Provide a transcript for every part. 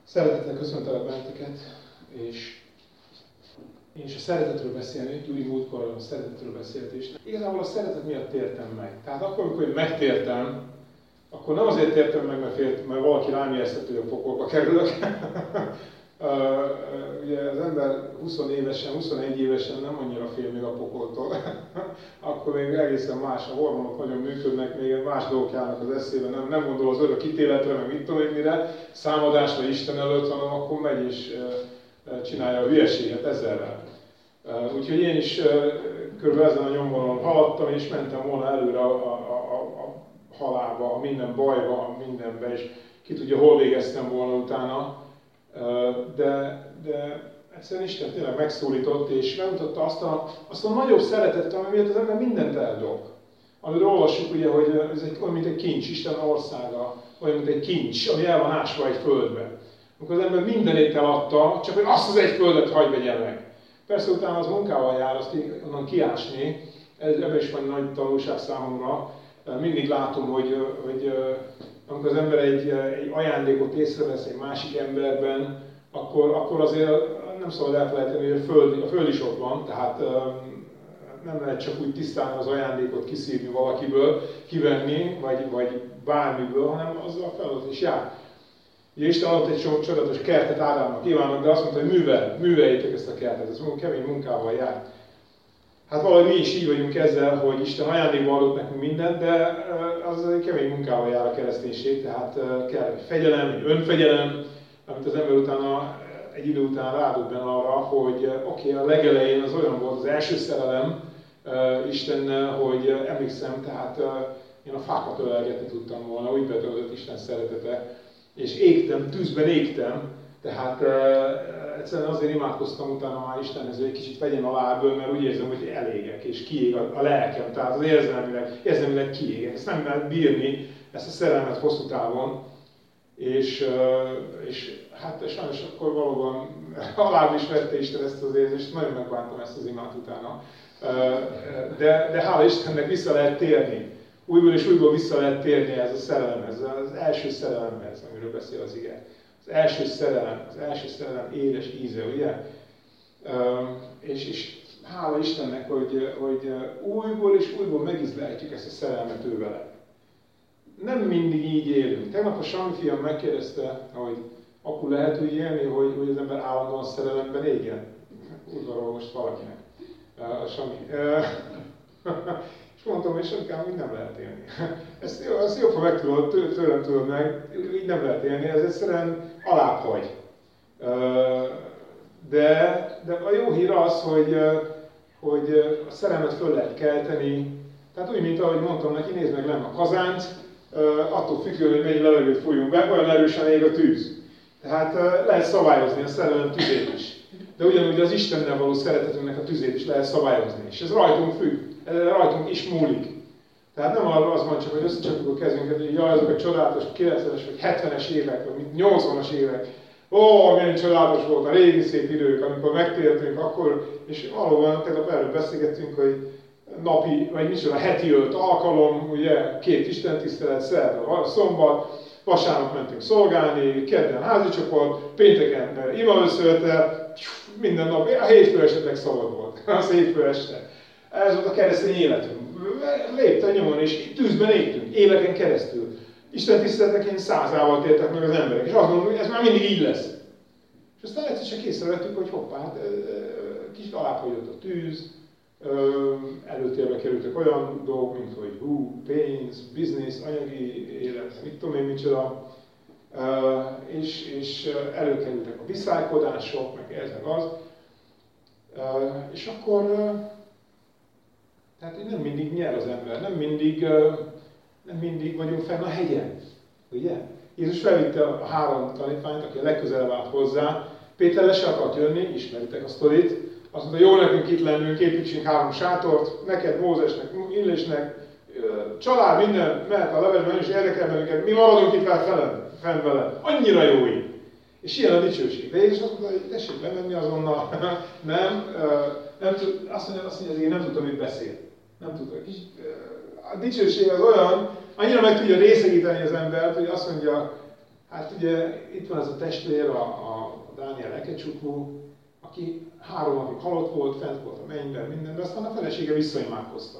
Szeretettel köszöntelek benneteket, és a szeretetről beszélni, Gyuri múltkor a szeretetről beszélt, és igazából a szeretet miatt tértem meg. Tehát akkor, amikor én megtértem, akkor nem azért tértem meg, mert valaki rám jelezte, hogy a pokolba kerülök. Ugye az ember 20 évesen, 21 évesen nem annyira fél még a pokoltól. Akkor még egészen más, a hormonok nagyon működnek, még más dolgok járnak az eszébe, nem gondol az örök ítéletre, meg mit tudom én mire, számadásra Isten előtt, hanem akkor megy és csinálja a hülyeséget ezerrel. Úgyhogy én is körülbelül ezen a nyomvonalon haladtam, és mentem volna előre a halálba, a minden bajba, a mindenbe, és ki tudja, hol végeztem volna utána. De egyszerűen Isten tényleg megszólított, és megmutatta azt a nagyobb szeretetet, ami miatt az ember mindent eldob. Amiről olvassuk ugye, hogy ez olyan, mint egy kincs, Isten országa, olyan, mint egy kincs, ami el van ásva egy földbe. Amikor az ember mindenét eladta, csak hogy azt az egy földet hagy vegyen meg. Persze utána az munkával jár, azt onnan kiásni, ebben is van nagy tanulság számomra. Mindig látom, hogy amikor az ember egy ajándékot észrevesz egy másik emberben, akkor azért nem szabad elfelejteni, hogy a föld is ott van, tehát nem lehet csak úgy tisztán az ajándékot kiszívni valakiből, kivenni, vagy bármiből, hanem azzal a feladat is jár. Ugye Isten adott egy csodálatos kertet Ádámnak, Évának, de azt mondta, hogy műveljétek ezt a kertet, ez kemény munkával jár. Hát valahogy mi is így vagyunk ezzel, hogy Isten ajándékba adott nekünk mindent, de az egy kemény munkával jár a kereszténység, tehát kell egy fegyelem, egy önfegyelem, amit az ember utána, egy idő után rádöbben arra, hogy oké, a legelején az olyan volt az első szerelem Istennel, hogy emlékszem, tehát én a fákat ölelgetni tudtam volna, úgy betöltött Isten szeretete, és égtem, tűzben égtem, tehát egyszerűen azért imádkoztam utána már Istenhez, hogy egy kicsit vegyen alá ebből, mert úgy érzem, hogy elégek, és kiég a lelkem, tehát az érzelmileg kiégek. Ezt nem lehet bírni, ezt a szerelmet hosszú távon, és hát sajnos akkor valóban alább is vette Isten ezt az érzést, nagyon megbántam ezt az imát utána. De hála Istennek vissza lehet térni. Újból és újból vissza lehet térni ez a szerelemhez, az első szerelemhez, amiről beszél az ige. Az első szerelem édes íze, ugye? És hála Istennek, hogy újból és újból megízlelhetjük ezt a szerelmet ő vele. Nem mindig így élünk. Tegnap a Sami fiam megkérdezte, hogy akkor lehet úgy élni, hogy az ember állandóan szerelemben égjen? Udvarol most valakinek. A Sami. És mondtam, hogy Sankám, így nem lehet élni. Ezt jobb, ha megtudod, tőlem tudod meg, így nem lehet élni, ez egyszerűen alább hagy. De a jó hír az, hogy a szerelmet föl lehet kelteni. Tehát úgy, mint ahogy mondtam neki, nézd meg lenn a kazánt, attól függően, hogy mennyi levegőt fújunk be, olyan erősen ég a tűz. Tehát lehet szabályozni a szerelem tüzét is. De ugyanúgy az Istennel való szeretetünknek a tüzét is lehet szabályozni. És ez rajtunk függ, ez rajtunk is múlik. Tehát nem arra az van csak, hogy összecsapjuk a kezünket, hogy jaj, azok a csodálatos 90-es vagy 70-es évek, vagy 80-as évek. Ó, milyen csodálatos volt a régi szép idők, amikor megtértünk, akkor, és valóban tegnap erről beszélgettünk, hogy napi, vagy micsoda, heti 5 alkalom, ugye, 2 istentisztelet, szerda, szombat, vasárnap mentünk szolgálni, kedden házi csoport, pénteken imaösszölte, minden nap, a hétfő esetleg szabad volt, az hétfő este. Ez volt a keresztény életünk. Lépten nyomon, és tűzben égtünk, éveken keresztül. Isten tiszteletnek 100-ával tértek meg az emberek, és azt mondom, hogy ez már mindig így lesz. És aztán egyszer csak észrevettük, hogy hoppá, hát kicsit alábbhagyott a tűz, előtérbe kerültek olyan dolgok, mint hogy pénz, biznisz, anyagi élet, mit tudom én micsoda, és előkerültek a viszálykodások, meg ez, meg az. És akkor tehát nem mindig nyer az ember, nem mindig vagyunk fenn a hegyen, ugye? Jézus felvitte a 3 tanítványt, aki a legközelebb állt hozzá. Péter le se akart jönni, ismeritek a sztorit. Azt mondta, jó nekünk itt lennünk, építsünk 3 sátort, neked, Mózesnek, Illésnek, család, minden mehet a levesben, és érdekel bennünket, mi maradunk itt fenn vele. Annyira jó így. És ilyen a dicsőség. De Jézus azt mondta, hogy tessék lemenni azonnal. Nem tud, azt mondja, hogy én nem tudtam, mit beszél. Nem tudtam. A dicsőség az olyan, annyira meg tudja részegíteni az embert, hogy azt mondja, Hát ugye itt van ez a testvér, a Dániel Ekecsukló, aki 3 napig halott volt, fent volt a mennyben, minden, de aztán a felesége visszaimádkozta.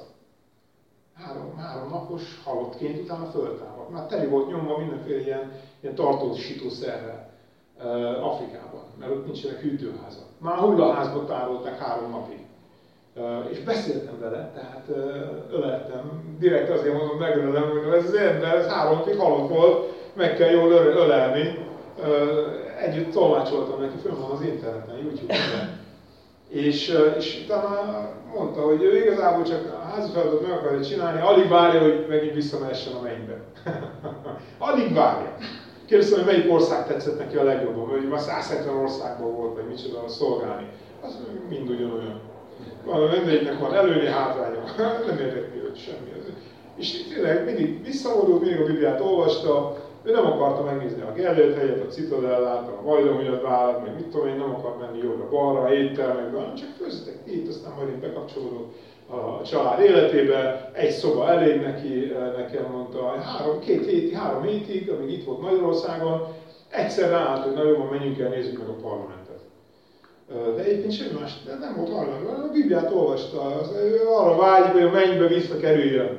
3 napos halottként utána föltámadt. Már teli volt nyomva mindenféle ilyen tartósítószerrel Afrikában, mert ott nincsenek hűtőházak. Már hullaházba tárolták 3 napig. És beszéltem vele, tehát öleltem, direkt azért mondom, megölelem, hogy ez az ember, ez 3 napig halott volt, meg kell jól ölelni. Együtt tolmácsoltam neki, fönn van az interneten, YouTube-on. És utána mondta, hogy ő igazából csak a házi feladatot meg akarja csinálni, alig várja, hogy megint visszamehessen a mennybe. Alig várja. Kérdeztem, hogy melyik ország tetszett neki a legjobban, hogy már 170 országban volt, vagy micsoda szolgálni. Az mind ugyanolyan. Mindegyiknek van előnye, hátránya. Nem érdekli őt semmi. És tényleg mindig visszavonult, mindig a Bibliát olvasta, ő nem akarta megnézni a Gellért hegyet, a Citadellát, a Vajdahunyad várat, meg mit tudom én, nem akart menni jobbra-balra, éttermekbe, hanem csak főzzetek itt, aztán majd én bekapcsolódok a család életébe, egy szoba elég neki, nekem mondta, 3 hétig, amíg itt volt Magyarországon, egyszer ráállt, hogy na jobban menjünk el, nézzük meg a parlamentet. De egyébként semmi más, de nem volt hajlandó, a Bibliát olvasta, ő arra vágyik, hogy a mennybe visszakerüljön.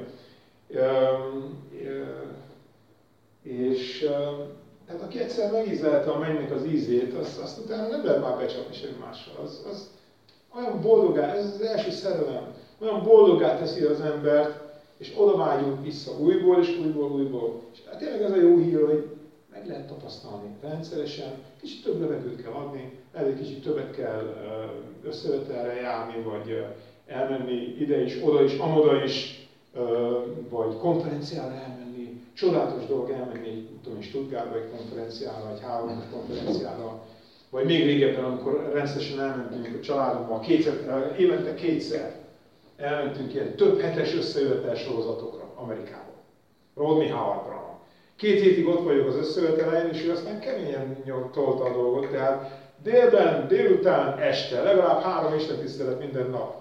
És tehát aki egyszer megízlelte a mennynek az ízét, azt utána nem lehet már becsapni semmi mással. Az olyan boldogá, ez az első szerelem, olyan boldogá teszi az embert, és oda vágyunk vissza újból és újból. És hát tényleg ez a jó hír, hogy meg lehet tapasztalni rendszeresen, kicsit több levegőt kell adni, elég kicsit többet kell összevetelre járni, vagy elmenni ide is, oda is, amoda is, vagy konferenciára elmenni. Csodálatos dolog elmenni, tudom én, Stuttgartba egy konferenciára, egy 3 konferenciára, vagy még régebben, amikor rendszeresen elmentünk a családommal, évente 2-szer elmentünk ilyen több hetes összejövetel sorozatokra Amerikába. Rodney Howardra. 2 hétig ott vagyok az összejövetelein, és ő aztán keményen tolta a dolgot, tehát délben, délután, este, legalább 3 istentisztelet minden nap.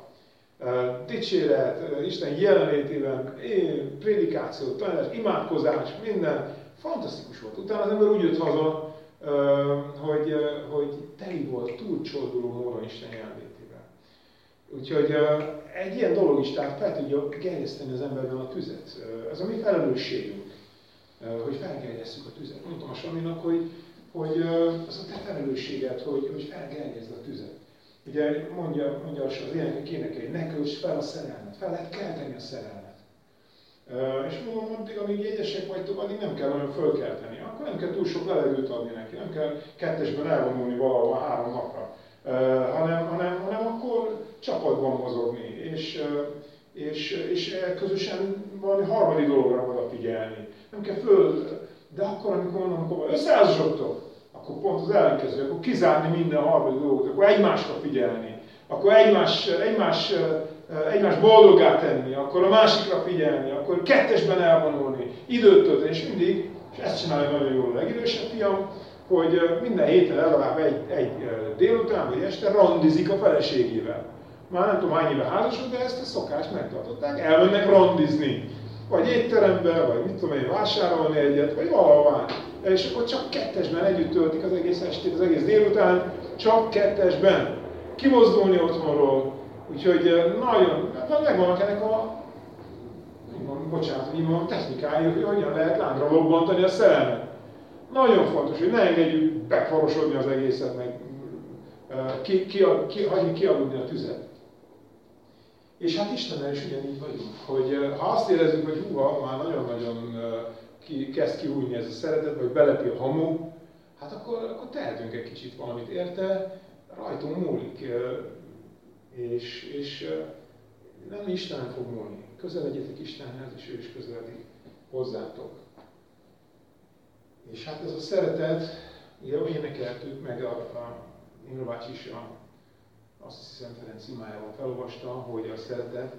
Dicséret, Isten jelenlétében, prédikáció, tanítás, imádkozás, minden. Fantasztikus volt. Utána az ember úgy jött haza, hogy teli volt, túlcsorduló módon Isten jelenlétével. Úgyhogy egy ilyen dolog is, tehát fel tudja gerjeszteni az emberben a tüzet. Ez a mi felelősségünk, hogy felgerjesszük a tüzet. Mondtam a Saminak, hogy az a te felelősséged, hogy felgerjeszd a tüzet. Ugye mondja az énekek énekelni, ne költsd fel a szerelmet, fel lehet kelteni a szerelmet. És mondom, addig, amíg jegyesek vagytok, addig nem kell nagyon fölkelteni. Akkor nem kell túl sok levegőt adni neki, nem kell 2-esben elvonulni valahol 3 napra. Hanem akkor csapatban mozogni, és közösen valami harmadik dologra odafigyelni. Nem kell de akkor, amikor összeházasodtok, akkor pont az ellenkező, akkor kizárni minden harmadik dolgot, akkor egymásra figyelni, akkor egymás boldoggá tenni, akkor a másikra figyelni, akkor 2-esben elvonulni, időt tölteni, és mindig, és ezt csinálja nagyon jól a legidősebb fiam, hogy minden héten legalább egy délután vagy este randizik a feleségével. Már nem tudom hány éve házasok, de ezt a szokást megtartották, elmennek randizni. Vagy étterembe, vagy mit tudom én, vásárolni egyet, vagy valahová. És akkor csak 2-esben együtt töltik az egész estét, az egész délután, csak 2-esben. Kimozdulni otthonról. Úgyhogy nagyon, megvannak ennek a technikái, hogy hogyan lehet láncra lobbantani a szerelmet. Nagyon fontos, hogy ne engedjük befarosodni az egészet, meg hagyni kialudni a tüzet. És hát Istennel is ugyanígy vagyunk, hogy ha azt érezzük, hogy húha, már nagyon-nagyon kezd kihújni ez a szeretet, vagy belepi a hamu, hát akkor tehetünk egy kicsit valamit érte, rajtunk múlik, és nem Istenen fog múlni. Közeledjetek Istenhez, és ő is közeledik hozzátok. És hát ez a szeretet, ugye énekeltük, meg a Imre bácsi is azt hiszem Ferenc imájával felolvasta, hogy a szeretet,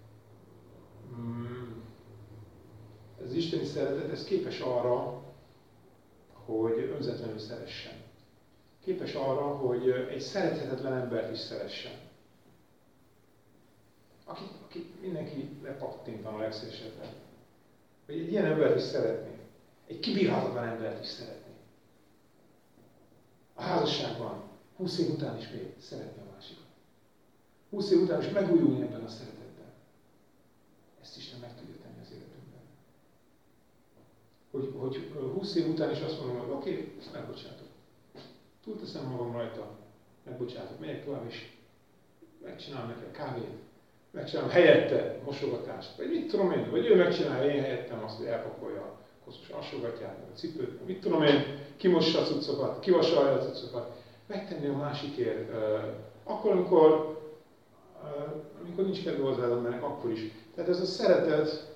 ez az isteni szeretet, ez képes arra, hogy önzetlenül szeressen. Képes arra, hogy egy szerethetetlen embert is szeressen. Akit mindenki lepattintan a legszélesebben. Hogy egy ilyen embert is szeretné. Egy kibírhatatlan embert is szeretné. házasságban 20 év után is még szeretni a másikat. 20 év után is megújulni ebben a szeretetben. Ezt Isten meg tudja tenni az életünkben. Hogy 20 év után is azt mondom, hogy oké, ezt megbocsátok. Túlteszem magam rajta, megbocsátok, megyek tovább és megcsinálom neki a kávét, megcsinálom helyette mosogatást, vagy mit tudom én, vagy ő megcsinálja én helyettem azt, hogy elpakolja a koszos alsógatját, a cipőt, mit tudom én, kimossa a cuccokat, kivasalja a cuccokat, megtenni a másikért, akkor, amikor nincs kedve hozzá az embernek, akkor is. Tehát ez a szeretet,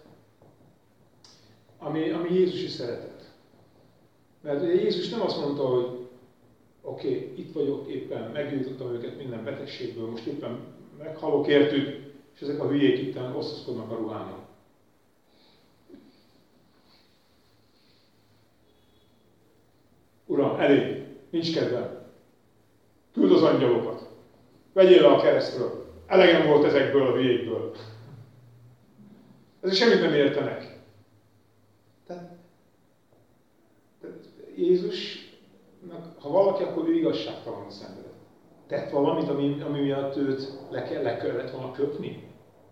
ami Jézusi szeretet. Mert ugye Jézus nem azt mondta, hogy oké, itt vagyok, éppen meggyógyítottam őket minden betegségből, most éppen meghalok értük, és ezek a hülyék itt osztozkodnak a ruhának. Uram, elég, nincs kedvem. Küld az angyalokat. Vegyél le a keresztről. Elegem volt ezekből a hülyékből. Ezek semmit nem értenek. Tehát Jézusnak, ha valaki, akkor ő igazságtalanul szenvedett. Tett valamit, ami miatt őt le kellett volna köpni?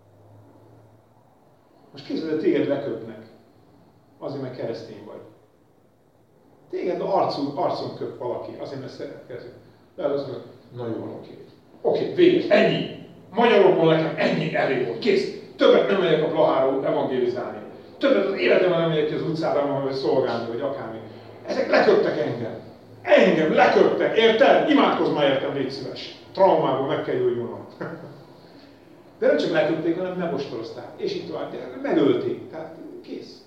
Most képzeld, téged leköpnek. Azért, mert keresztény vagy. Téged arcon köp valaki, azért, mert szeretkezik. Lehet azt mondani, na jó, oké, végig, ennyi. Magyarokból nekem ennyi elég volt, kész. Többet nem megyek a Blaháról evangélizálni. Többet az életemben nem megyek ki az utcára, vagy szolgálni, vagy akármi. Ezek leköptek engem. Engem leköptek, érted? Imádkozz már értem, légy szíves. Traumából meg kell gyógyulnom. De nem csak leköpték, hanem megostorozták. És így tovább, megölték. Tehát kész.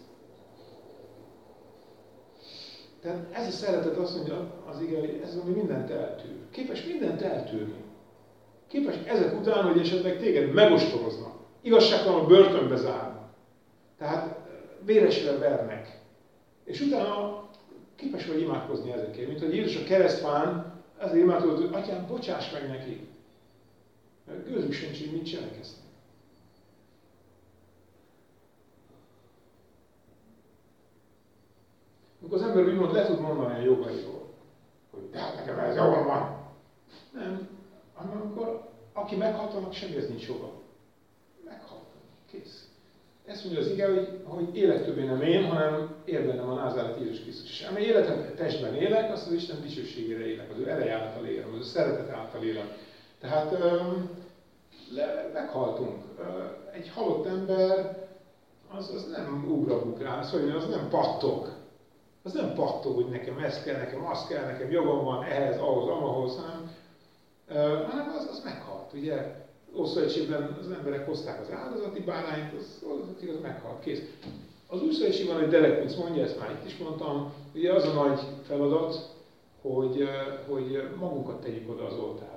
Tehát ez a szeretet azt mondja az ige, hogy ez ami mindent eltűr. Képes mindent eltűrni. Képes ezek után, hogy esetleg téged megostoroznak. Igazságtalanul börtönbe zárnak. Tehát véresre vernek. És utána képes vagy imádkozni ezekért. Mint hogy Jézus a keresztfán azért imádkozott, hogy Atyám, bocsáss meg nekik. Mert gőzük sincs, hogy mit cselekeztek. Amikor az ember úgymond le tud mondani a jogairól, hogy de hát nekem ez jogom van. Nem, hanem amikor aki meghaltanak, semmihez nincs joga. Meghaltanak. Kész. Ezt mondja az ige, hogy élek többé nem én, hanem él bennem a Názáret Jézus Krisztus. És amely életem testben élek, azt az Isten dicsőségére élek, az ő ereje által élem, az ő szeretet által élem. Tehát meghaltunk. Egy halott ember, az nem ugrabugrál, szóval az nem pattog. Az nem pattog, hogy nekem ez kell, nekem az kell, nekem jogom van ehhez, ahhoz, amahoz, hanem az meghalt. Ugye Ószövetségben az emberek hozták az áldozati bárányt, az meghalt, kész. Az Újszövetségben egy Derek mondja, ezt már itt is mondtam, ugye az a nagy feladat, hogy magunkat tegyük oda az oltárra.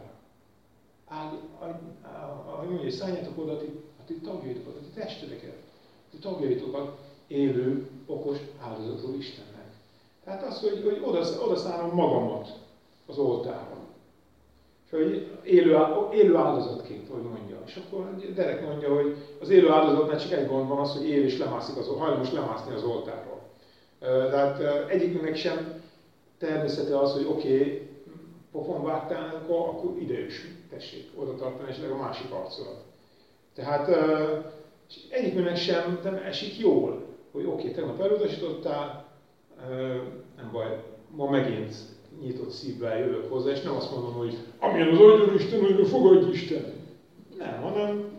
Ahogy mondja, szálljátok oda a ti tagjaitokat, a ti testeteket, a ti tagjaitokat élő, okos áldozatul Istennek. Tehát az, hogy oda szállom magamat az oltárra. És hogy élő áldozatként, hogy mondja. És akkor Derek mondja, hogy az élő áldozatnál csak egy gond van az, hogy él és lemászik hajlamos lemászni az oltárról. Tehát egyikünknek sem természete az, hogy oké, pofon vágtál, akkor ide is tessék oda tartani esetleg a másik arcodat. Tehát egyikünknek sem nem esik jól, hogy oké, tegnap elutasítottál, nem baj, ma megint nyitott szívvel jövök hozzá, és nem azt mondom, hogy amilyen az Atyad Isten, hogy fogadj Isten. Nem, hanem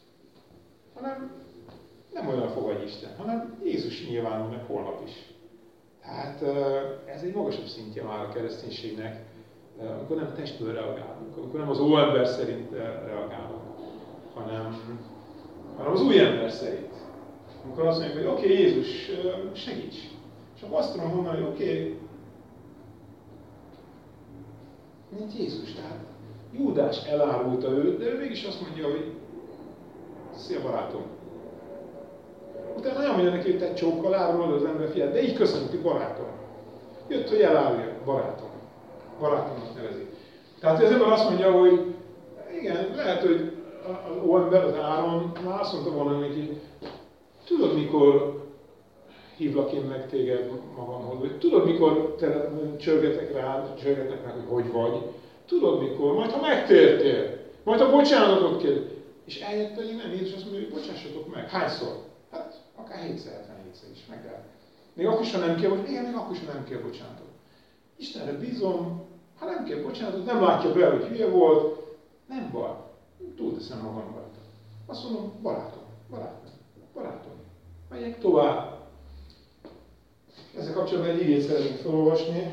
nem olyan fogadj Isten, hanem Jézus nyilvánul meg holnap is. Tehát ez egy magasabb szintje már a kereszténységnek, amikor nem testből reagálunk, amikor nem az óember szerint reagálunk, hanem az új ember szerint. Amikor azt mondjuk, hogy oké, Jézus, segíts. És akkor azt tudom mondani, hogy oké, mint Jézus, tehát Júdás elárulta őt, de ő mégis azt mondja, hogy szia barátom. Utána nem mondja neki, hogy te csókkal árulod az ember fiát, de így köszönjük, hogy barátom. Jött, hogy elárulja, barátom. Barátomnak nevezi. Tehát az ember azt mondja, hogy igen, lehet, hogy az óember, az Áron már azt mondta volna neki, tudod mikor hívlak én meg téged magamhoz, vagy tudod, mikor te csörgetek rád, csörgetek meg, hogy vagy, tudod mikor, majd ha megtértél, majd ha bocsánatot kér, és eljött pedig nem, Jézus azt mondja, hogy bocsássatok meg. Hányszor? Hát akár 777-szer is meg kell. Még akkor is, ha nem kell, vagy igen, még akkor is, ha nem kell bocsánatot. Istenre bízom, ha nem kell bocsánatot, nem látja be, hogy hülye volt, nem baj, túlteszem magam rajta. Azt mondom, barátom, megyek tovább. Ezzel kapcsolatban egy igét szeretnénk felolvasni.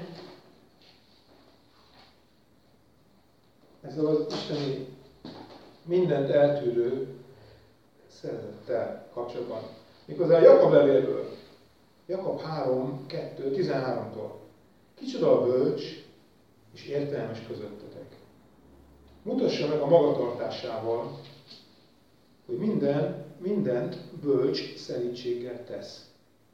Ezzel az isteni mindent eltűrő szeretettel kapcsolatban. Méghozzá a Jakab levélből, Jakab 3:2-13-tól. Kicsoda a bölcs és értelmes közöttetek. Mutassa meg a magatartásával, hogy mindent bölcs szerítséggel tesz.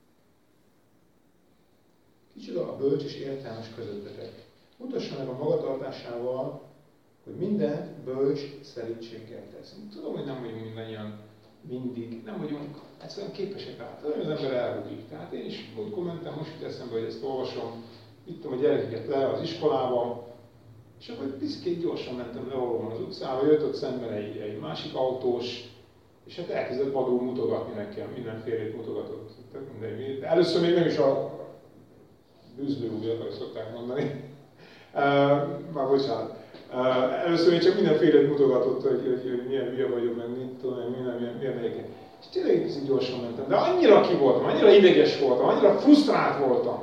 Kicsoda a bölcs és értelmes közöttetek. Mutassa meg a magatartásával, hogy mindent bölcs szerítséggel tesz. Tudom, hogy nem vagyunk mindannyian mindig, nem vagyunk egyszerűen képesek rá. Tudom, hogy az ember elrugik. Tehát én is kommentem, most jut eszembe, hogy ezt olvasom. Vittem a gyerekeket le az iskolába, és akkor piszkét gyorsan mentem leolvon az utcába, jött ott szemben egy másik autós, és hát elkezdett vadul mutogatni nekem, mindenfélét mutogatott. Először még nem is a bűzlő újat, ahogy szokták mondani. Már bocsánat. Először még csak mindenfélét mutogatott, hogy milyen hülye vagyok, meg mit tudom, milyen melyik. És tényleg egy picit gyorsan mentem, de annyira ki voltam, annyira ideges voltam, annyira frusztrált voltam.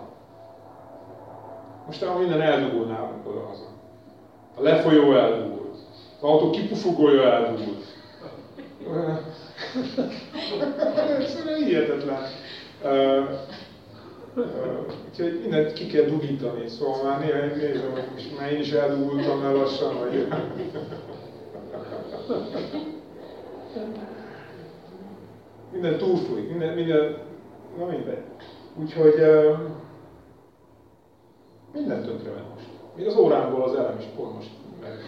Most minden eldugul nálunk oda-haza. A lefolyó eldugult. Az autó kipufogója eldugult. Egyszerűen hihetetlen. Úgyhogy mindent ki kell dugítani, szóval már néha nézem, hogy már én is eldugultam el lassan, vagy... Minden túlfújik, minden... Na mindegy. Úgyhogy... Minden tönkre van most. Még az órámból az elem is pont most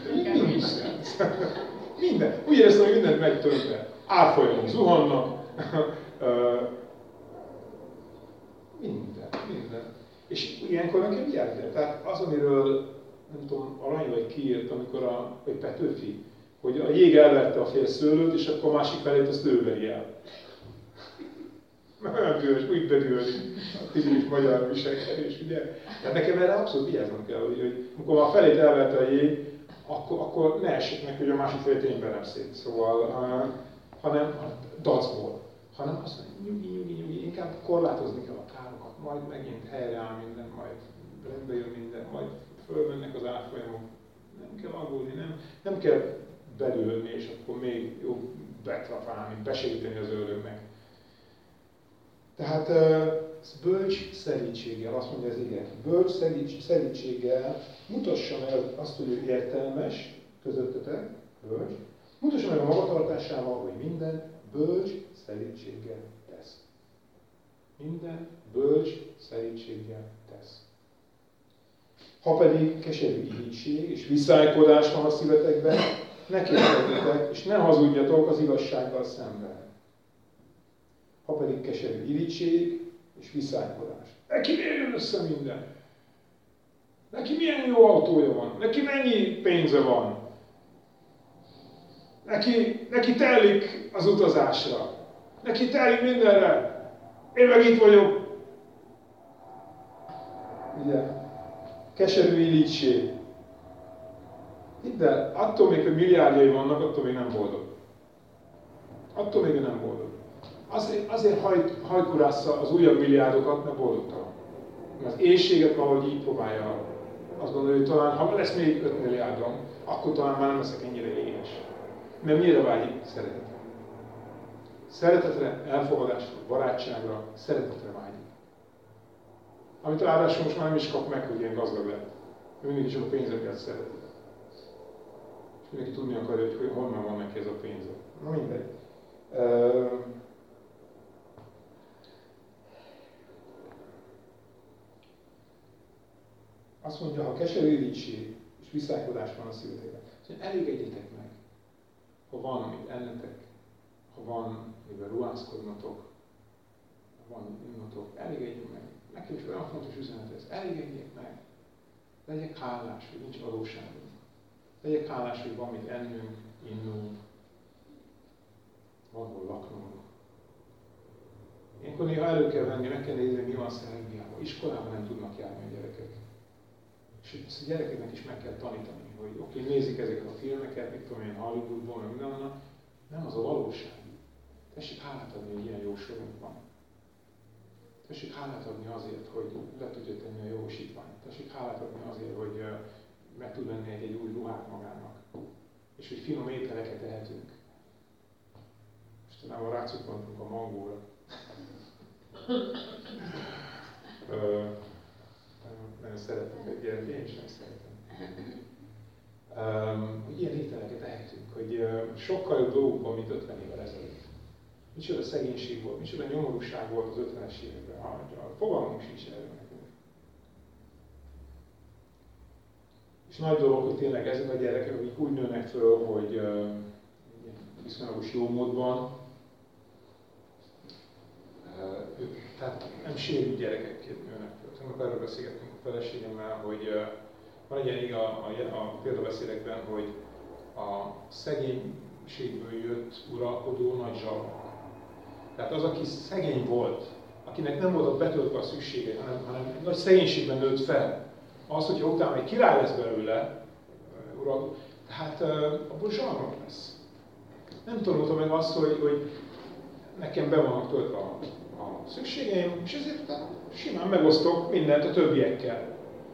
minden. Úgy éreztem, hogy mindent megy tönkre. Árfolyamok zuhannak. Minden. És ilyenkor nekem vigyázni. Tehát az, amiről, nem tudom, Arany vagy kiírt, amikor vagy Petőfi, hogy a jég elverte a fél szőlőt, és akkor a másik felét azt ő veri el. Olyan bűnös, úgy bedőlik a tipikus magyar viselkedés, ugye? Tehát nekem erre abszolút vigyáznom kell, hogy amikor már a felét elverte a jég, akkor ne essék meg, hogy a másik felét én verem szét. Szóval, hanem dacból. Hanem azt mondja, nyugi, inkább korlátozni kell a károkat, majd megint helyreáll minden, majd rendbe jön minden, majd fölmennek az árfolyamok. Nem kell aggódni, nem kell bedőlni, és akkor még jobb betrapálni, besegíteni az ördögnek. Tehát bölcs szerítséggel, azt mondja az ige, bölcs szerítséggel mutassa meg azt, hogy ő értelmes közöttetek, bölcs, mutassa meg a magatartásával, hogy minden bölcs szerítséggel tesz. Minden bölcs szerítséggel tesz. Ha pedig keserű irigység és viszálykodás van a szívetekben, ne kérkedjetek, és ne hazudjatok az igazsággal szemben. Ha pedig keserű irigység és viszálykodás. Neki miért jön össze minden? Neki milyen jó autója van? Neki mennyi pénze van? Neki telik az utazásra. Neki telik mindenre. Én meg itt vagyok. Ugye? Keserű irigység. Hidd el, attól még, hogy milliárdjai vannak, attól még nem boldog. Attól még nem boldog. Azért hajkurásza az újabb milliárdokat, mert boldogtalan. Mert az éhséget valahogy így próbálja azt gondolni, hogy talán ha lesz még 5 milliárdom, akkor talán már nem leszek ennyire éhes. Mert mire vágyik? Szeretetre. Szeretetre, elfogadásra, barátságra, szeretetre vágyik. Amit ráadásul most már nem is kap meg, hogy ilyen gazdag lett. Mindig csak a pénzeket szereti. És mindenki tudni akarja, hogy honnan van neki ez a pénze. Na mindegy. Azt mondja, ha keserű irigység és viszálykodás van a szívetekben, hogy elégedjetek meg, ha van, amit ennetek, ha van, mivel ruházkodnatok, van unnotok, elégedjünk meg. Nekem is olyan fontos üzenet ez, elégedjék meg. Legyek hálás, hogy nincs adósságunk. Legyek hálás, hogy van mit ennünk, innunk, van hol laknunk. Ilyenkor néha elő kell venni, meg kell nézni, mi van Szerbiában. Iskolában nem tudnak járni a gyerekek. És ezt a gyerekeknek is meg kell tanítani, hogy oké, nézik ezeket a filmeket, mit tudom én, Hollywoodból, meg mindenhonnan, nem az a valóság. Tessék hálát adni, hogy ilyen jó sorunk van. Tessék hálát adni azért, hogy le tudja tenni a jogosítványt. Tessék hálát adni azért, hogy meg tud venni egy új ruhát magának. És hogy finom ételeket ehetünk. Istenem, rácukkantunk a mangóra. Nagyon szeretem egy gyerek, én is nem szeretem. Hogy ilyen ételeket ehetünk, hogy sokkal jobb dolgunk van, mint 50 évvel ezelőtt. Micsoda szegénység volt, micsoda nyomorúság volt az 50-es években. Fogalmunk sincs erről nekünk. És nagy dolog, hogy tényleg ezek a gyerekek, akik úgy nőnek föl, hogy viszonylagos jó módban, tehát nem sérült gyerekekként nőnek föl. Tegnap erről beszélgettünk a feleségemmel, hogy van egy ilyen ige a példabeszédekben, hogy a szegénységből jött uralkodó nagy zsarnok. Tehát az, aki szegény volt, akinek nem voltak betöltve a szükségei, hanem nagy szegénységben nőtt fel, az, hogyha utána egy király lesz belőle, uralkodó, tehát abból zsarnok lesz. Nem tanulta meg azt, hogy nekem be vannak töltve a szükségeim, és ezért simán megosztok mindent a többiekkel.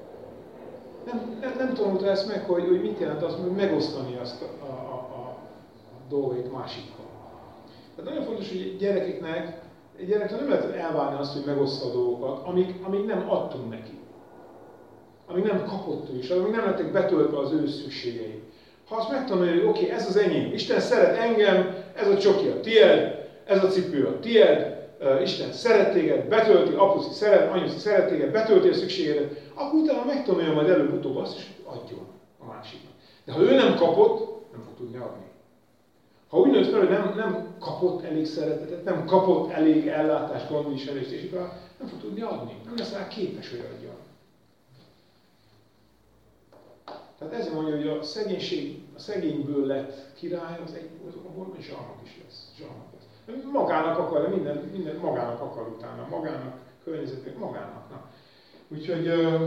Nem tanulta ezt meg, hogy mit jelent az, hogy megosztani azt a dolgait másikkal. Tehát nagyon fontos, hogy egy gyereknek nem lehet elvárni azt, hogy megoszta a dolgokat, amíg nem adtunk neki. Amíg nem kapott ő is, amíg nem lettek betöltve az ő szükségei. Ha azt megtanulja, hogy oké, ez az enyém, Isten szeret engem, ez a csoki a tied, ez a cipő a tied, Isten szeret téged, betölti, apuszi szeret, anyuszi szeret téged, betölti a szükségedet, akkor utána megtanulja majd előbb-utóbb azt is, hogy adjon a másiknak. De ha ő nem kapott, nem fog tudni adni. Ha úgy nőtt fel, hogy nem kapott elég szeretetet, nem kapott elég ellátást, gondviselést, és így nem fog tudni adni. Nem lesz rá képes, hogy adjon. Tehát ezért mondja, hogy a szegényből lett király, abból zsarnok is lesz. Zsarnok lesz. Magának akar, minden magának akar utána, magának, környezetnek, magának. Na. Úgyhogy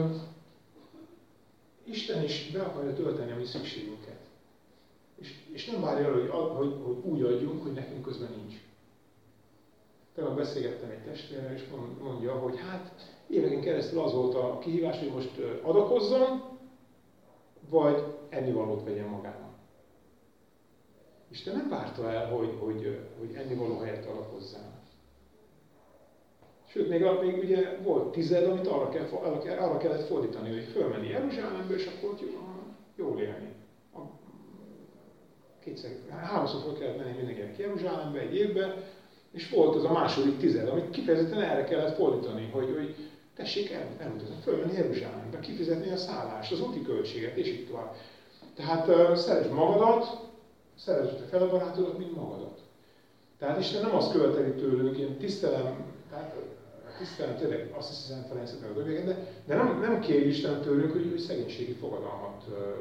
Isten is be akarja tölteni a mi szükségünket. És nem várja el, hogy úgy adjunk, hogy nekünk közben nincs. Tegnap beszélgettem egy testvérrel, és mondja, hogy hát éveken keresztül az volt a kihívás, hogy most adakozzon, vagy ennivalót vegyen magának. Isten nem várta el, hogy ennivaló helyett adakozzál. Sőt, még ugye volt 10, amit arra kellett fordítani, hogy fölmenni Jeruzsálembe, és akkor jól élni. Háromszor fel kellett menni mindenkinek Jeruzsálembe egy évbe, és volt az a második 10, amit kifejezetten erre kellett fordítani, hogy tessék elutazni, fölmenni Jeruzsálembe, kifizetni a szállást, az úti költséget, és így tovább. Tehát szeresd magadat, szeresd a fele barátodat, mint magadat. Tehát Isten nem azt követeli tőlünk, én tisztelem tényleg azt hiszem Szent Ferencet meg a többieket, de nem kéri Isten tőlünk, hogy szegénységi fogadalmat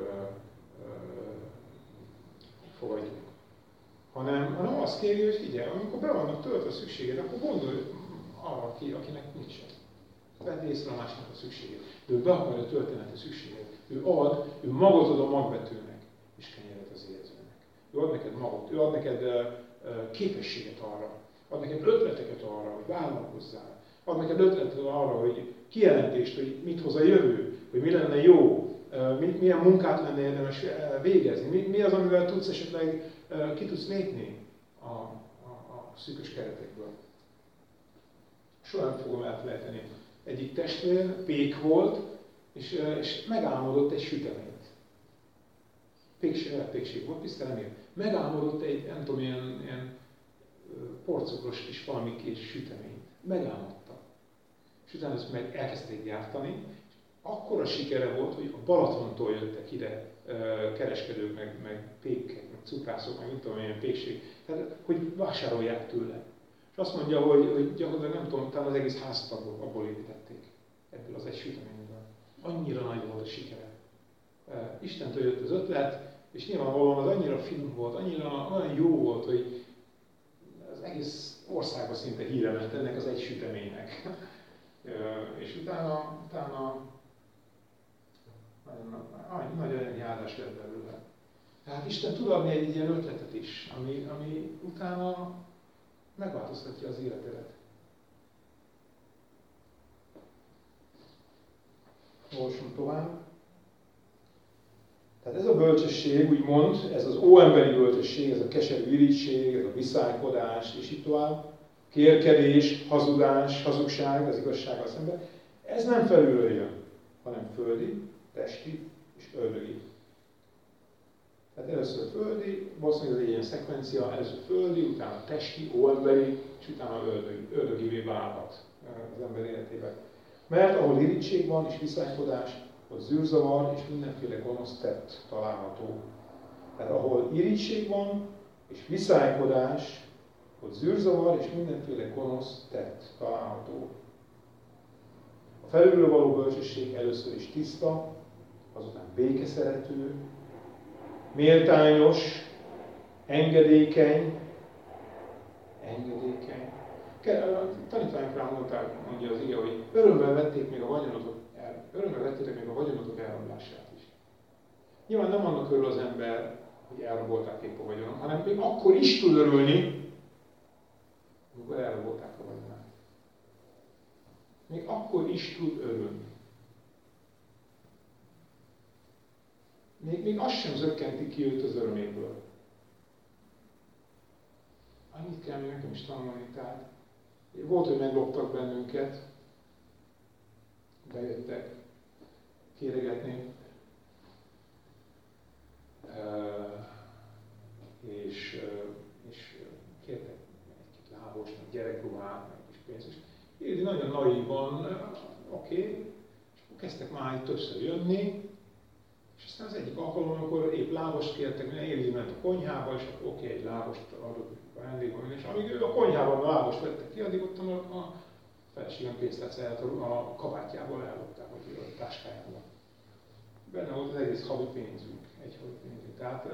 fogadjunk. Hanem azt kéri, hogy figyelj, amikor be vannak töltve a szükséged, akkor gondolj arra, akinek nincs. Vedd észre a másiknak a szükségét. Ő be akarja tölteni a szükséget. Ő magot ad a magvetőnek, és kenyeret az érzőnek. Ő ad neked magot, ő ad neked képességet arra, ad neked ötleteket arra, hogy vállalkozzál. Ad neked ötletet arra, hogy kijelentést, hogy mit hoz a jövő, hogy mi lenne jó, milyen munkát lenne érdemes végezni, mi az, amivel tudsz esetleg ki tudsz lépni a szűkös keretekből. Soha nem fogom elfelejteni. Egyik testvér pék volt, és megálmodott egy süteményt. Pékség volt, tisztelemért. Megálmodott egy, nem tudom, ilyen porcukros kis valami kis süteményt. Megálmodta. És utána ezt meg elkezdték gyártani, és akkora sikere volt, hogy a Balatontól jöttek ide kereskedők, meg pékek, meg cukrászok, meg mit tudom, ilyen pékség. Tehát, hogy vásárolják tőle. És azt mondja, hogy gyakorlatilag nem tudom, talán az egész házat abból építették, ebből az egy süteményből. Annyira nagy volt a sikere. Istentől jött az ötlet, és nyilvánvalóan az annyira finom volt, annyira olyan jó volt, hogy az egész országban szinte híre ment ennek az egy süteménynek. És utána nagy anyagi áldás lett belőle. Tehát Isten tud adni egy ilyen ötletet is, ami utána megváltoztatja az életedet. Olvasom tovább. Tehát ez a bölcsesség, úgymond, ez az óemberi bölcsesség, ez a keserű irigység, ez a viszálykodás, és így tovább, kérkedés, hazudás, hazugság az igazsággal szemben, ez nem felülről jön, hanem földi, testi és ördögi. Tehát először földi, valószínűleg ez egy ilyen szekvencia, először földi, utána testi, óemberi, és utána ördögivé válhat az ember életében. Mert ahol irigység van és viszálykodás, ott zűrzavar és mindenféle gonosz tett található. Tehát ahol irigység van és viszálykodás, ott zűrzavar és mindenféle gonosz tett található. A felülről való bölcsesség először is tiszta, azután békeszerető, méltányos, engedékeny. Tanítványok rám mondja az ige, hogy örömmel vették még a vagyonotok elrablását is. Nyilván nem annak örül az ember, hogy elrabolták épp a vagyonon, hanem még akkor is tud örülni, amikor elrabolták a vagyonát. Még akkor is tud örülni. Még az sem zökkenti ki őt az öröméből. Annyit kell még nekem is tanulni, tehát volt, hogy megloptak bennünket, bejöttek kéregetni, és kértek egy-két lábos, meg gyerekruhát, meg kis pénzt, és így nagyon naívan, oké, és akkor kezdtek már többször jönni, és aztán az egyik alkalommal, amikor épp lábost kértek, minden Éli ment a konyhába, és akkor oké, egy lábost adott ajándékban, és amíg ő a konyhában a lábost vettek ki, addig ott a feleségem pénztárcáját a kabátjából ellopták, vagy a táskájából. Benne volt az egész havi pénzünk, egy havi pénzünk. Tehát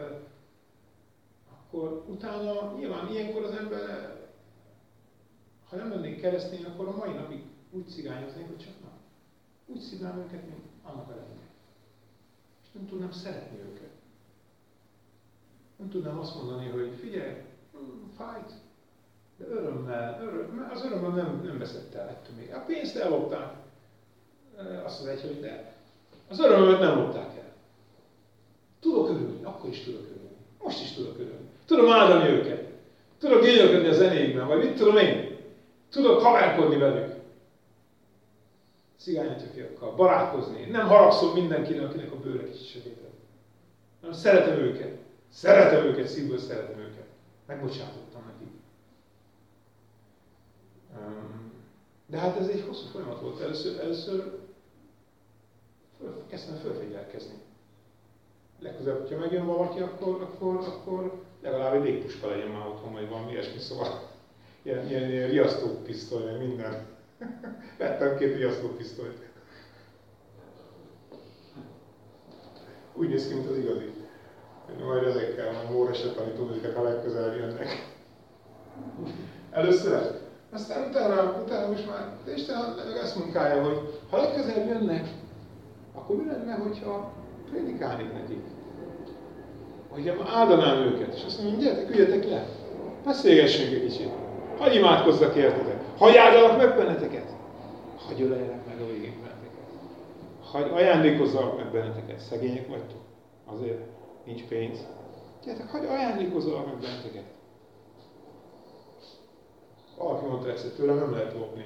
akkor utána nyilván ilyenkor az ember, ha nem lennék keresztény, akkor a mai napig úgy cigányoznék, hogy csak nem. Úgy szívnám őket, mint annak a lenne. És nem tudnám szeretni őket. Nem tudnám azt mondani, hogy figyelj, fájt, de örömmel, az örömmel nem veszett el ettől még. A pénzt ellopták, azt az egy, hogy de az örömmel nem lopták el. Tudok örülni, akkor is tudok örülni. Most is tudok örülni. Tudom áldani őket. Tudok gyönyörködni a zenékben, vagy mit tudom én. Tudok haverkodni velük. Cigányatyafiakkal, barátkozni. Nem haragszom mindenkinek, akinek a bőre kicsit sötétebb. Nem, szeretem őket. Szeretem őket, szívből szeretem őket. Megbocsátottam nekik. De hát ez egy hosszú folyamat volt. Először kezdtem fölfegyelkezni. Legközelebb, hogyha megjön valaki, akkor legalább egy légpuska legyen már otthon, vagy valami ilyesmi, szóval ilyen riasztópisztoly, meg minden. Vettem 2 riasztópisztolyt. Úgy néz ki, mint az igazi. Majd ezekkel, majd Móresre tanítom őket, ha legközelebb jönnek. Először. Aztán utána most már Isten ezt munkálja, hogy ha legközelebb jönnek, akkor mi lenne, hogyha prédikálnék nekik? Hogyha áldanám őket, és azt mondom, gyertek, üljetek le, beszélgessünk egy kicsit. Hadd imádkozzak értetek, hadd áldalak meg benneteket, hadd öleljenek meg a végén benneteket, hadd ajándékozzak meg benneteket, szegények vagytok, azért nincs pénz. Gyertek, hadd ajándékozzak meg benneteket. Valaki mondta ezt, tőlem nem lehet lopni.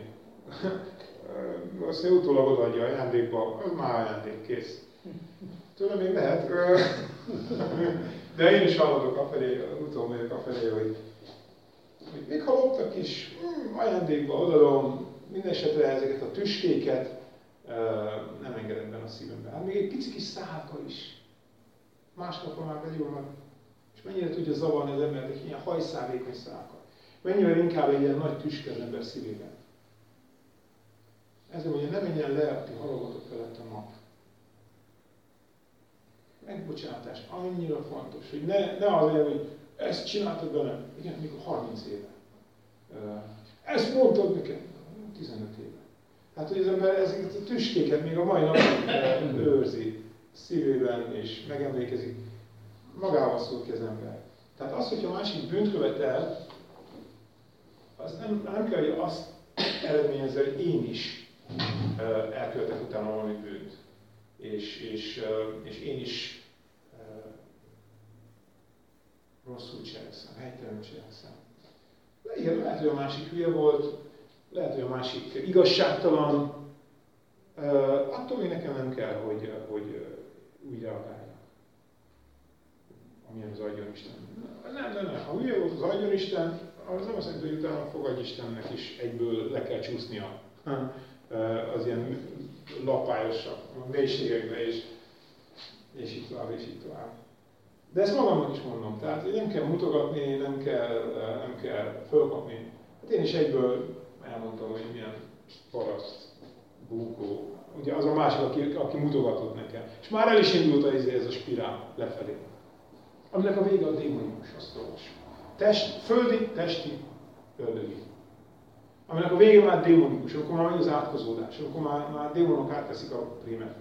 Azt utólag odaadja ajándékba, az már ajándék, kész. Tőlem még lehet. De én is hallottok afelé, utólag megyek afelé, hogy még ha loptak is, ajándékba odaadom, mindenesetre ezeket a tüskéket nem engedem benne a szívembe. Hát még egy pici kis szálka is. Másnapra már pedig van, és mennyire tudja zavarni az embert egy ilyen hajszálvékony szálka. mennyivel inkább egy ilyen nagy tüske az ember szívében. Ezért mondja, ne menjen le, aki halogatok felett a nap. Megbocsátás annyira fontos, hogy ne azért, hogy ezt csináltad velem, igen, mikor 30 éve. Ezt mondtad nekem, 15 éve. Hát, hogy az ember ezeket a tüskéket még a mai napig őrzi szívében, és megemlékezik, magával szól ki az ember. Tehát az, hogyha másik bűnt követel, az nem kell, hogy azt eredményezze, hogy én is elkövetek utána valami bűnt. És én is rosszul cselekszem, helytelenül cselekszem. Igen, lehet, hogy a másik hülye volt, lehet, hogy a másik igazságtalan, attól még nekem nem kell, hogy úgy reagáljak. Amilyen az adjon Isten. Nem. Ha hülye volt az adjon Isten, az nem azt jelenti, hogy utána fogadj Istennek is egyből le kell csúsznia az ilyen lapályosabb mélységekbe, és így tovább, és így tovább. De ezt magamnak is mondom, tehát nem kell mutogatni, nem kell fölkapni. Hát én is egyből elmondtam, hogy milyen paraszt, búkó. Ugye az a másik, aki mutogatott nekem. És már el is indult ez a spirál lefelé. Aminek a vége a démonikus, azt olvasom. Földi, testi, ördögi. Aminek a vége már démonikus, akkor már megy az átkozódás, akkor már démonok átveszik a prémet.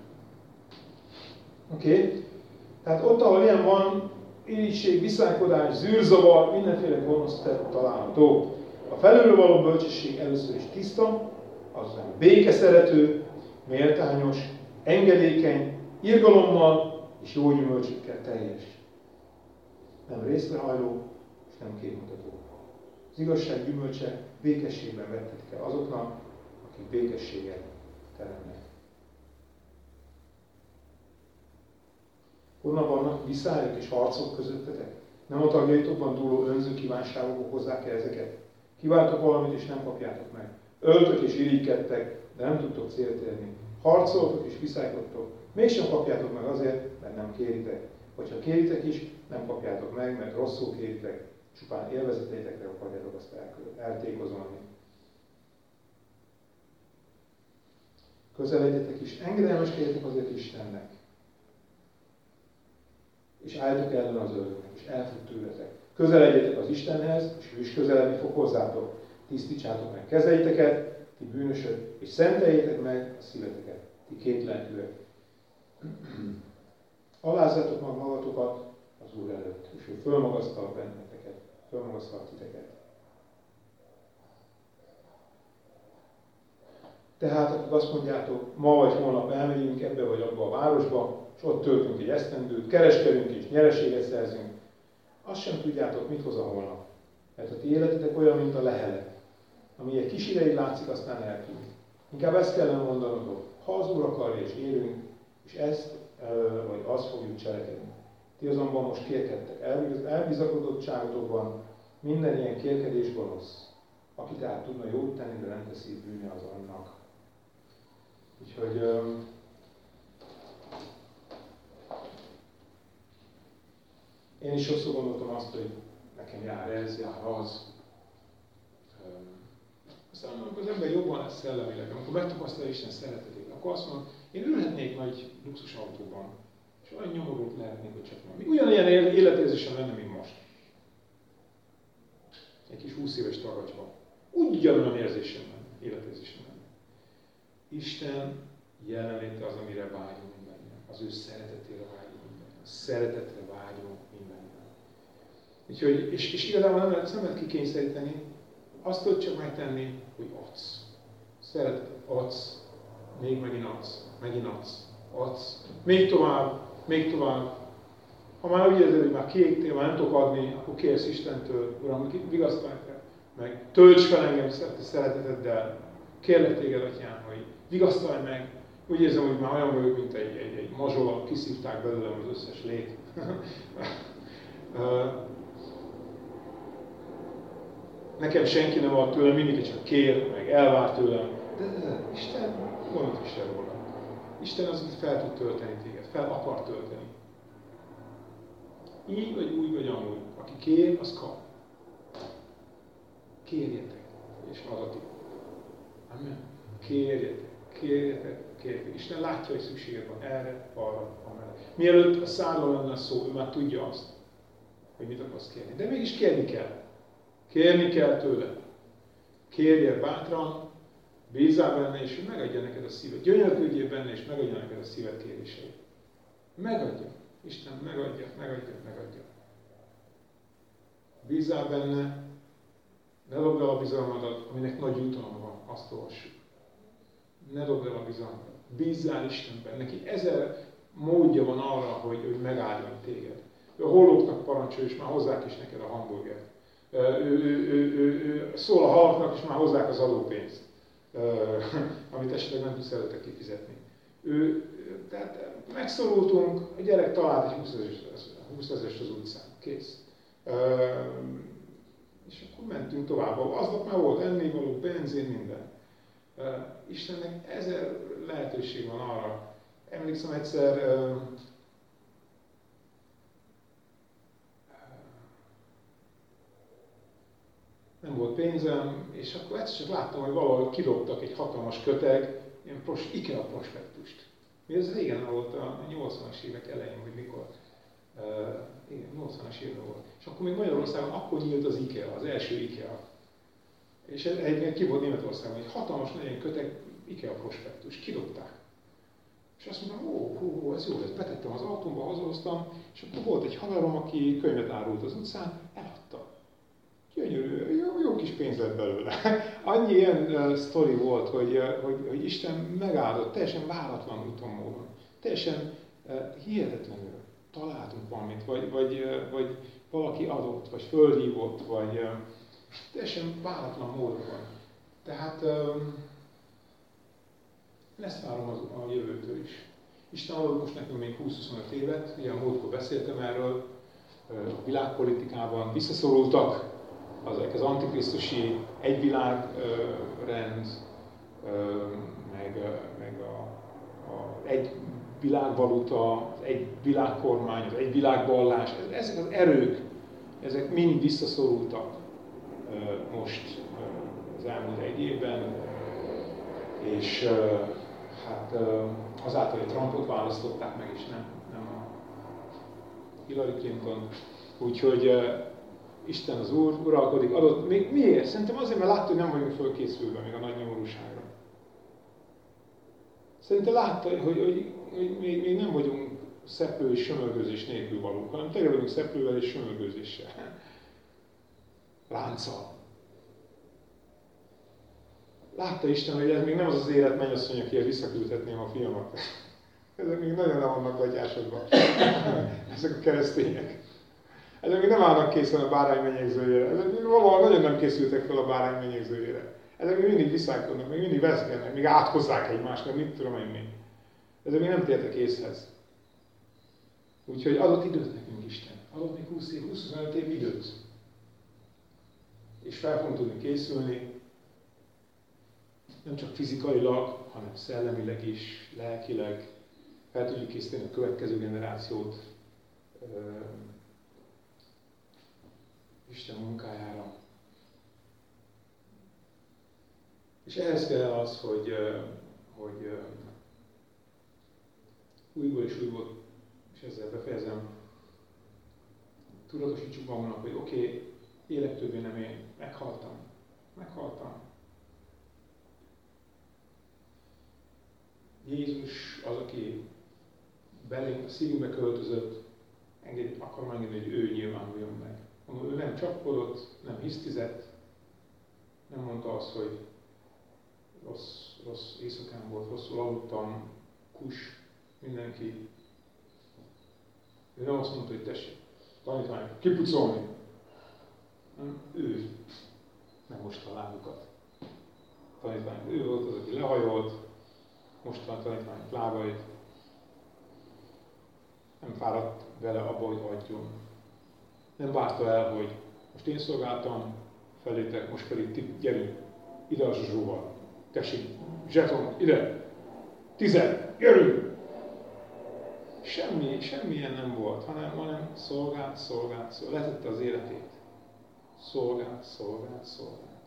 Oké? Tehát ott, ahol ilyen van, irigység, viszálykodás, zűrzavar, mindenféle gonosz tett található. A felülről való bölcsesség először is tiszta, aztán békeszerető, méltányos, engedékeny, irgalommal és jó gyümölcsökkel teljes. Nem részrehajló és nem képmutató. Az igazság gyümölcse békességben vettetik el azoknak, akik békességet teremnek. Honnan vannak viszályok és harcok közöttetek? Nem a tagjaitokban dúló önző kívánságok okozzák ezeket? Kívántok valamit és nem kapjátok meg. Öltök és irigykedtek, de nem tudtok célt érni. Harcoltok és viszálykodtok, mégsem kapjátok meg azért, mert nem kéritek. Vagy ha kéritek is, nem kapjátok meg, mert rosszul kéritek, csupán élvezeteitekre akarjátok azt eltékozolni. Közeledjetek is, engedelmeskedjetek azért Istennek. És álljatok ellen az ördögnek, és el fog tőletek. Közeledjetek az Istenhez, és ő is közeledni fog hozzátok. Tisztítsátok meg kezeiteket, ti bűnösök, és szenteljétek meg a szíveteket, ti kétlelkűek. Alázzátok meg magatokat az Úr előtt, és ő fölmagasztal benneteket, fölmagasztal titeket. Tehát, akik azt mondjátok, ma vagy holnap elmegyünk ebbe vagy abba a városba, és ott töltünk egy esztendőt, kereskedünk és nyereséget szerzünk, azt sem tudjátok, mit hoz a holnap. Mert a ti életetek olyan, mint a lehele, ami egy kis ideig látszik, aztán eltűnik. Inkább ezt kellene mondanotok, ha az Úr akarja és élünk, és ezt vagy azt fogjuk cselekedni. Ti azonban most kérkedtek, elbizakodottságotokban minden ilyen kérkedés gonosz. Aki tehát tudna jót tenni, de nem teszi, bűne az annak. Úgyhogy én is sokszor gondoltam azt, hogy nekem jár ez, jár az. Aztán amikor az ember jobban lesz szellemileg, amikor megtapasztalja Isten szeretetét, akkor azt mondom, én ülhetnék nagy luxus autóban, és olyan nyomorult lehetnék, hogy csak nem. Ugyanilyen életérzésem lenne, mint most. Egy kis 20 éves tagacsban. Ugyanolyan érzésem lenne, életérzésem lenne. Isten jelenléte az, amire vágyunk mindannyian. Az ő szeretetére vágyunk mindannyian. A szeretetre vágyunk mindannyian. Úgyhogy, és igazából nem lehet kikényszeríteni, azt tudod csak megtenni, hogy adsz. Szeretetet adsz, még megint adsz, még tovább. Ha már úgy érzed, hogy már kiégtél, már nem tudok adni, akkor kérsz Istentől, Uram, vigasztalj meg, tölts fel engem szereteteddel, kérlek téged, Atyám, hogy vigasztalj meg. Úgy érzem, hogy már olyan vagyok, mint egy mazsola, kiszívták belőlem az összes lét. Nekem senki nem ad tőlem, mindenki csak kér, meg elvár tőlem. De Isten gondot visel róla. Isten az, hogy fel tud tölteni téged, fel akar tölteni. Így vagy úgy vagy amúgy. Aki kér, az kap. Kérjetek, és adatik. Amen. Kérjetek, kérjetek, kérjetek. Isten látja, hogy szükséged van erre, arra, amellett. Mielőtt a szádról lenne szó, ő már tudja azt, hogy mit akarsz kérni. De mégis kérni kell. Kérni kell tőle. Kérjél bátran, bízzál benne, és ő megadja neked a szíved. Gyönyörködjél benne, és megadja neked a szíved kéréseit. Megadja. Isten megadja, megadja, megadja. Bízzál benne, ne dobd el a bizalmadat, aminek nagy jutalma van, azt olvassuk. Ne dobd el a bizalmadat. Bízzál Istenben. Neki 1000 módja van arra, hogy megáldjon téged. Ő a hollóknak parancsol, és már hozzák is neked a hamburgert. Ő szól a halknak, és már hozzák az adópénzt, amit esetleg nem tudsz előtte kifizetni. Tehát megszorultunk, a gyerek talált egy 20 000-est az utcán. Kész. És akkor mentünk tovább. Aznap már volt ennivaló, benzin, minden. Istennek 1000 lehetőség van arra. Emlékszem egyszer, nem volt pénzem, és akkor egyszer csak láttam, hogy valahol kidobtak egy hatalmas köteg, ilyen IKEA prospektust. Ez régen volt, a 80-as évek elején, vagy mikor. Igen, 80-as évben volt. És akkor még Magyarországon akkor nyílt az IKEA, az első IKEA. És egyébként ki volt Németországban, egy hatalmas nagyon köteg IKEA prospektus, kidobták. És azt mondtam, ez jó, ezt betettem az autómba, hazahoztam, és akkor volt egy haverom, aki könyvet árult az utcán, eladta. Gyönyörű, jó kis pénz lett belőle. Annyi ilyen sztori volt, hogy Isten megáldott, teljesen váratlan úton módon. Teljesen hihetetlenül találtunk valamit, vagy valaki adott, vagy fölhívott, vagy teljesen váratlan módon. Tehát ezt várom a jövőtől is. Isten adott most nekünk még 20-25 évet, ugye a múltkor beszéltem erről, a világpolitikában visszaszorultak az antikrisztusi egyvilágrend, meg a egy világvaluta, az egy világkormány, az egy világvallás, ezek az erők, ezek mind visszaszorultak most az elmúlt egy évben, és hát azáltal, hogy Trumpot választották meg, és nem a Hillary Clinton. Úgyhogy Isten az Úr uralkodik, adott. Miért? Szerintem azért, mert látta, hogy nem vagyunk fölkészülve még a nagy nyomorúságra. Szerintem látta, hogy még nem vagyunk szeplő és sömörgőzés nélkül valók, hanem tényleg vagyunk szeplővel és sömörgőzéssel. Lánccal. Látta Isten, hogy ez még nem az az élet mennyasszony, akihez visszaküldhetném a fiamat. Ezek még nagyon le vannak agyásodban. Ezek a keresztények. Ezek még nem állnak készen a bárány menyegzőjére. Ezek még valahol nagyon nem készültek fel a bárány menyegzőjére. Ezek még mindig viszálykodnak, még mindig veszkednek, még áthozzák egymást, meg mit tudom én még. Ezek még nem tértek észhez. Úgyhogy adott időt nekünk Isten. Adott még 20 év, 25 év időt. És fel fogunk tudni készülni. Nem csak fizikailag, hanem szellemileg is, lelkileg. Fel tudjuk készíteni a következő generációt Isten munkájára. És ehhez kell az, hogy újból és újból, és ezzel befejezem, tudatosítsuk magunknak, hogy oké, élek többé nem én, meghaltam. Jézus az, aki belénk a szívünkbe költözött, akarom engedni, hogy ő nyilvánuljon meg. Mondom, ő nem csapkodott, nem hisztizett, nem mondta azt, hogy rossz éjszakám volt, rosszul aludtam, kus, mindenki. Ő nem azt mondta, hogy tessék, tanítványok, kipucolni. Nem, ő megmosta a lábukat. Tanítványok, ő volt az, aki lehajolt, mosta a tanítványok lábait. Nem fáradt vele abba, hogy adjon. Nem várta el, hogy most én szolgáltam felétek, most pedig ti gyerünk ide a zsuzsóval. Tessék, zseton, ide! 10, gyerünk! Semmilyen nem volt, hanem szolgált. Letette az életét. Szolgált.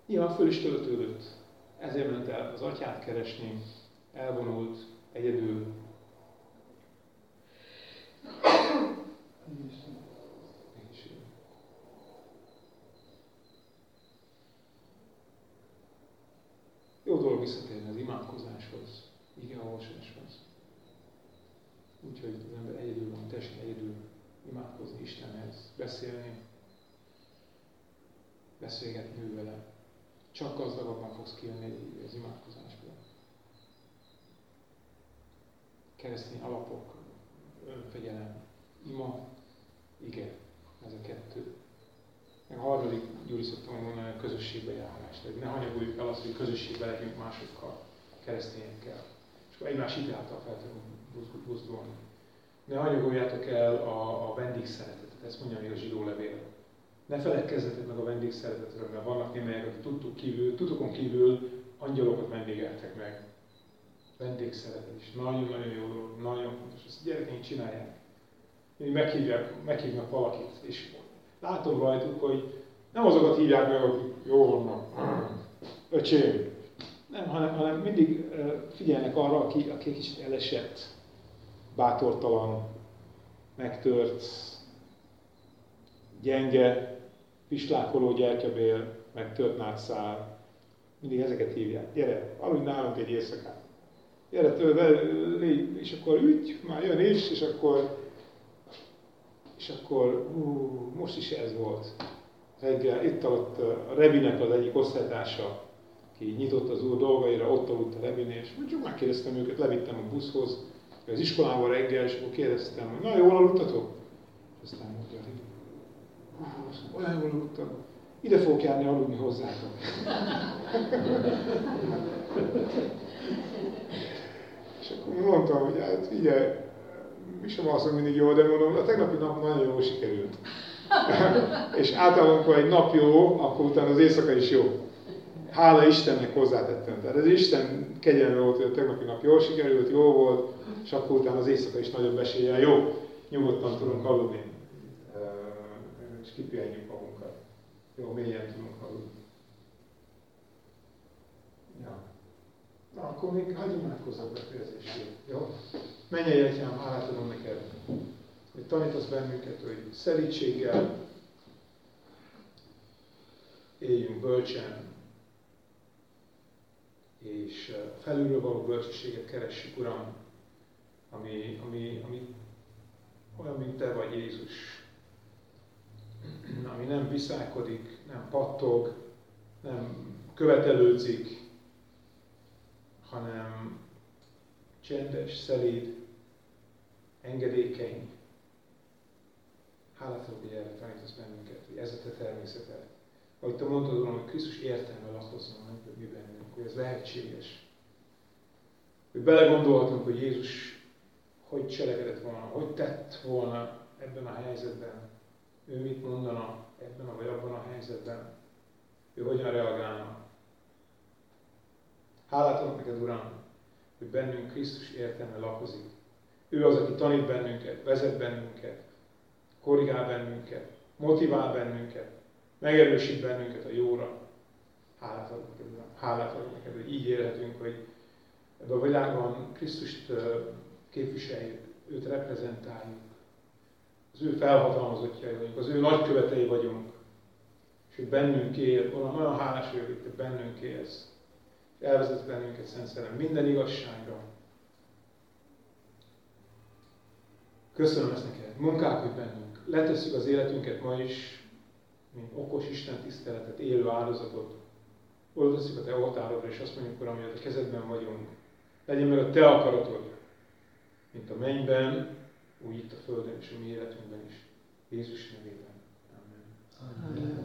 Nyilván föl is töltődött. Ezért ment el az atyát keresni, elvonult, egyedül. Jó dolog visszatérni az imádkozáshoz, igeolvasáshoz. Úgyhogy az ember egyedül van, teljesen egyedül imádkozni Istenhez, beszélni, beszélgetni ő vele. Csak gazdagabban fogsz kijönni az imádkozásból. Keresztény alapok, önfegyelem, ima, ige, ez a kettő. A harmadik, Gyuri szoktam mondani, a közösségbe járás. Tehát ne hanyagoljuk el azt, hogy közösségbe legyünk másokkal, keresztényekkel. És akkor egymás ideáltal fel tudunk buzdulni. Ne hanyagoljátok el a vendégszeretetet, ezt mondja még a zsidó levél. Ne feledkezzetek meg a vendégszeretetről, mert vannak némelyek, akik tudtokon kívül angyalokat vendégeltek meg. Vendégszeretet is. Nagyon-nagyon jó dolog, nagyon fontos. Ezt a gyerekeink csinálják. Meghívnak valakit, és látom rajtuk, hogy nem azokat hívják meg, akik jól vannak, öcsém. Nem, hanem mindig figyelnek arra, aki kicsit elesett, bátortalan, megtört, gyenge, pislákoló gyertyabél, megtört nátszál. Mindig ezeket hívják. Gyere, aludj nálunk egy éjszakát. Gyere, légy, és akkor ügy, már jön is, és akkor most is ez volt. Reggel itt aludt a Rebinek az egyik osztálytársa, aki nyitott az úr dolgaira, ott aludt a Rebin, és csak megkérdeztem őket, levittem a buszhoz, az iskolában reggel, és akkor kérdeztem, hogy na, jól aludtatok? És aztán mondja, hogy olyan jól aludtam, ide fogok járni aludni hozzátok. És akkor mondtam, hogy hát figyelj, mi sem alszom mindig jól, de mondom, a tegnapi nap nagyon jól sikerült. És általában, amikor egy nap jó, akkor utána az éjszaka is jó. Hála Istennek hozzátettem. Tehát ez Isten kegyelme volt, hogy a tegnapi nap jól sikerült, jó volt, és akkor utána az éjszaka is nagyobb eséllyel jó. Nyugodtan tudunk aludni. És kipihenjük magunkat. Jó, mélyen tudunk aludni. Ja. Na, akkor még hagyj imádkozzak befejezését. Jó? Mennyei Atyám, hálát adom neked, hogy tanítasz bennünket, hogy szelídséggel éljünk bölcsen, és felülről való bölcsességet keressük, Uram, ami olyan, mint Te vagy, Jézus, ami nem viszálykodik, nem pattog, nem követelődzik, hanem csendes, szelíd, engedékeny. Hálát adok, hogy erre tanítasz bennünket, hogy ez a Te természeted. Ahogy Te mondtad, Uram, hogy Krisztus értelme lakozzon mi bennünk, hogy ez lehetséges. Hogy belegondolhatunk, hogy Jézus hogy cselekedett volna, hogy tett volna ebben a helyzetben. Ő mit mondana ebben vagy abban a helyzetben. Ő hogyan reagálna. Hálát adok neked, Uram, hogy bennünk Krisztus értelme lakozik. Ő az, aki tanít bennünket, vezet bennünket, korrigál bennünket, motivál bennünket, megerősít bennünket a jóra. Hálát adok neked, Uram. Hálát adok neked, hogy így élhetünk, hogy ebben a világban Krisztust képviseljük, őt reprezentáljuk. Az ő felhatalmazottjai vagyunk, az ő nagykövetei vagyunk. És hogy bennünk él, olyan hálás vagyok, hogy Te bennünk élsz. Elvezet bennünket, Szent Szellem, minden igazságra. Köszönöm ezt neked, munkálkodj bennünk. Letesszük az életünket ma is, mint okos Isten tiszteletet, élő áldozatot. Oda tesszük a Te oltárodra, és azt mondjuk, Uram, hogy a Te kezedben vagyunk. Legyen meg a Te akaratod, mint a mennyben, úgy itt a földön és a mi életünkben is. Jézus nevében. Amen. Amen.